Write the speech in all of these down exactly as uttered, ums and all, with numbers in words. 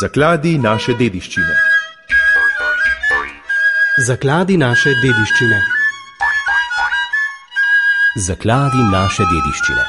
Zakladi naše dediščine. Zakladi naše dediščine. Zakladi naše dediščine.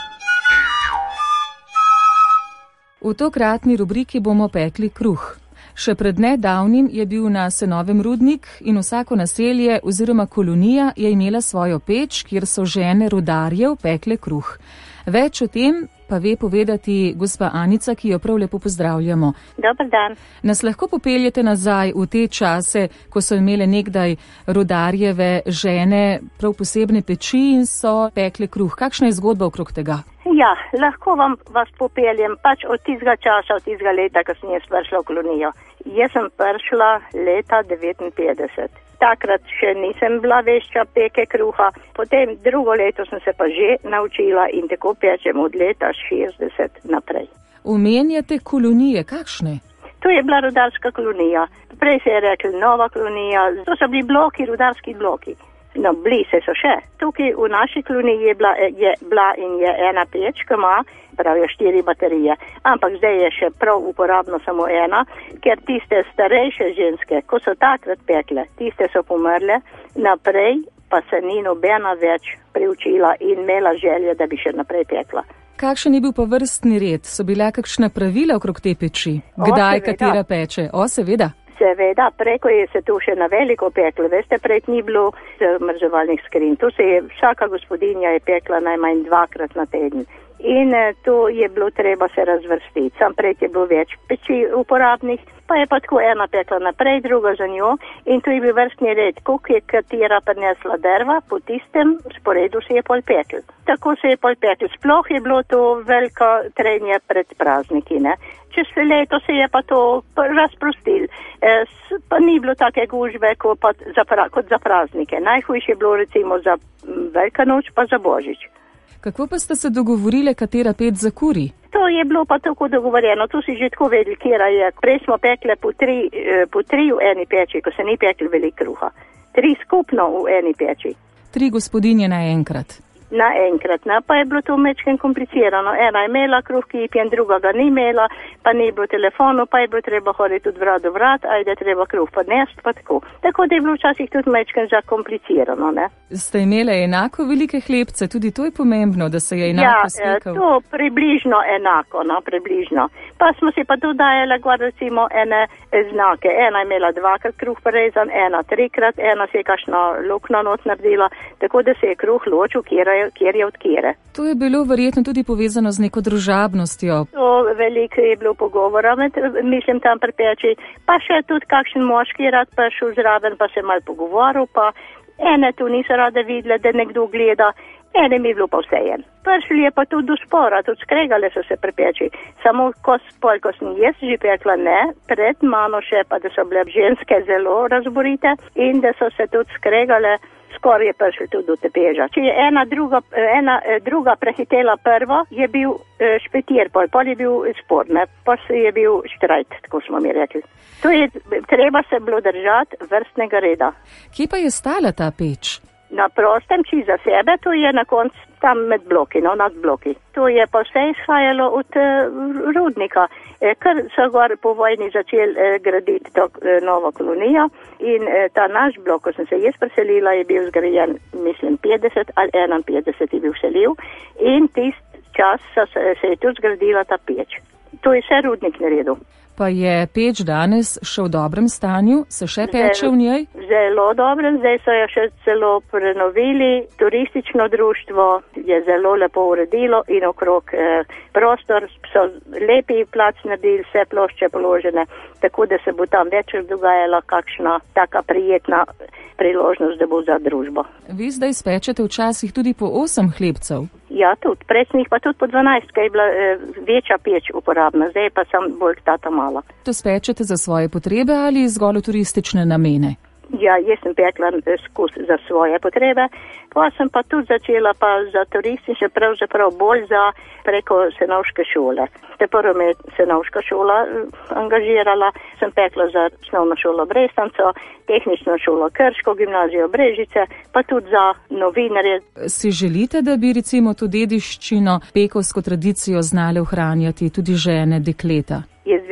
V tokratni rubriki bomo pekli kruh. Še pred nedavnim je bil na Senovem rudnik in vsako naselje oziroma kolonija je imela svojo peč, kjer so žene rudarjev pekle kruh. Več o tem pa ve povedati gospa Anica, ki jo prav lepo pozdravljamo. Dobar dan. Nas lahko popeljete nazaj v te čase, ko so imele nekdaj rudarjeve žene prav posebne peči in so pekle kruh. Kakšna je zgodba okrog tega? Ja, lahko vam vas popeljem pač od tistega časa, od tistega leta, ko sem jaz prišla v kolonijo. Jaz sem prišla leta devetinpetdeset. Takrat še nisem bila vešča peke kruha, potem drugo leto sem se pa že naučila in tako pečem od leta šestdeset naprej. Omenjate kolonije, kakšne? To je bila rudarska kolonija. Prej se je rekla nova kolonija, to so bili bloki, rudarski bloki. No, bili se so še. Tukaj v naši koloniji je bila, je bila in je ena peč, ki ima, pravijo, štiri baterije. Ampak zdaj je še prav uporabno samo ena, ker tiste starejše ženske, ko so takrat pekle, tiste so pomrle, naprej pa se ni nobena več priučila in imela želje, da bi še naprej pekla. Kakšen je bil pa vrstni red? So bila kakšna pravila okrog te peči? Kdaj, o, katera peče? O, seveda. Seveda, preko je se tu še na veliko peklo. Veste, prej ni bilo zamrzovalnih skrinj. Tu se je vsaka gospodinja je pekla najmanj dvakrat na teden. In to je bilo treba se razvrstiti. Sam prej je bilo več peči uporabnih, pa je pa tako ena pekla naprej, druga za njo. In tu je bil vrstni red, koliko je katera prinesla drva, po tistem sporedu se je pol pekl. Tako se je pol pekl. Sploh je bilo to veliko trenje pred prazniki, ne. Čez leto se je pa to razprostil. E, pa ni bilo take gužve kot, pa za, kot za praznike. Najhujše je bilo recimo za Velika noč pa za Božič. Kako pa ste se dogovorile, katera peč zakuri? To je bilo pa tako dogovorjeno. Tu si že tako vedeli, kjera je. Prej smo pekle po tri, po tri v eni peči, ko se ni pekli veliko kruha. Tri skupno v eni peči. Tri gospodinje naenkrat. Naenkrat, ne, pa je bilo to mečken komplicirano. Ena je imela kruh, ki je druga ga ni imela, pa ni bilo telefonu, pa je bilo treba hoditi od vrat do vrat, ajde treba kruh podnesti, pa tako. Tako da je bilo včasih tudi mečken zakomplicirano, ne. Ste imele enako velike hlebce, tudi to je pomembno, da se je enako slikal? Ja, to približno enako, no, približno. Pa smo si pa tudi dajale, gor recimo, ene znake. Ena je imela dvakrat kruh porezan, ena trikrat, ena se je kakšno luknjo not naredila, tako da se je kruh ločil, kjer je kjer je od kjere. To je bilo verjetno tudi povezano z neko družabnostjo. To veliko je bilo pogovora, med, mislim tam pri peči, pa še tudi kakšen moški je rad prišel zraven, pa se mal pogovoril, pa ene tu niso rade videle, da nekdo gleda, ene mi je bilo pa vsejen. Prišli je pa tudi do spora, tudi skregale so se pri peči. Samo ko, spol, ko sem jaz že pekla, ne, pred mano še pa, da so bile ženske zelo razborite in da so se tudi skregale, skoraj je prišel tudi do tepeža. Če je ena druga, ena druga prehitela prvo, je bil špetir, pol, pol je bil spor, ne, pa se je bil štrajt, tako smo mi rekli. To je, treba se bilo držati vrstnega reda. Kje pa je stala ta peč? Na prostem, či za sebe, to je na koncu tam med bloki, no, nad bloki. To je pa vse izhajalo od uh, rudnika, e, ker so gor po vojni začeli uh, graditi to uh, novo kolonijo in uh, ta naš blok, ko sem se jaz preselila, je bil zgrajen, mislim, petdeset ali enainpetdeset je bil selil in tist čas so, se, se je tudi zgradila ta peč. To je vse rudnik naredil. Pa je peč danes še v dobrem stanju? Se še peče v njej? Zelo dobrem, zdaj so jo še celo prenovili. Turistično društvo je zelo lepo uredilo in okrog eh, prostor so lepi plac naredili, vse plošče položene, tako da se bo tam več dogajala kakšna taka prijetna priložnost, da bo za družbo. Vi zdaj spečete včasih tudi po osem hlebcev? Ja, tudi. Presnih pa tudi po dvanajst, kaj je bila eh, večja peč uporabna, zdaj pa sem bolj tata mala. To spečete za svoje potrebe ali zgolj turistične namene? Ja, jaz sem pekla skus za svoje potrebe, pa sem pa tudi začela pa za turistične, pravzaprav bolj za preko Senovške šole. Te prvo me je Senovška šola angažirala, sem pekla za osnovno šolo Brestanco, tehnično šolo Krško, gimnazijo Brežice, pa tudi za novinarje. Si želite, da bi recimo to dediščino, pekovsko tradicijo znale ohranjati tudi žene, dekleta? Jaz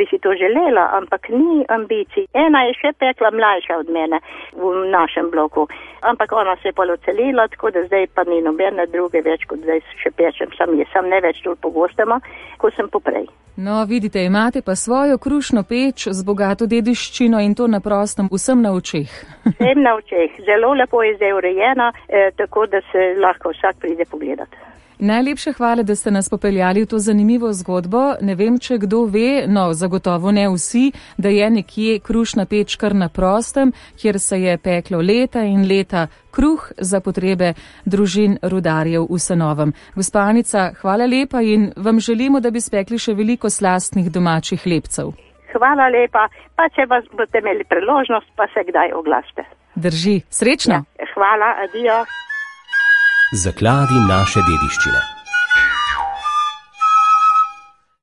bi si to želela, ampak ni ambicij. Ena je še pekla mlajša od mene v našem bloku, ampak ona se je pa odselila, tako da zdaj pa ni nobene druge več, kot zdaj še pečem, sam je, sam ne več tu pogostama, ko sem poprej. No, vidite, imate pa svojo krušno peč z bogato dediščino in to na prostem, vsem na očeh. Vsem na očeh. Zelo lepo je zdaj urejena, eh, tako da se lahko vsak pride pogledati. Najlepše hvala, da ste nas popeljali v to zanimivo zgodbo. Ne vem, če kdo ve, no, zagotovo ne vsi, da je nekje krušna peč kar na prostem, kjer se je peklo leta in leta kruh za potrebe družin rudarjev v Senovem. Gospa Anica, hvala lepa in vam želimo, da bi spekli še veliko slastnih domačih hlebcev. Hvala lepa, pa če vas boste imeli priložnost, pa se kdaj oglasite. Drži. Srečno. Ja, hvala, adijo. Zakladi naše dediščine.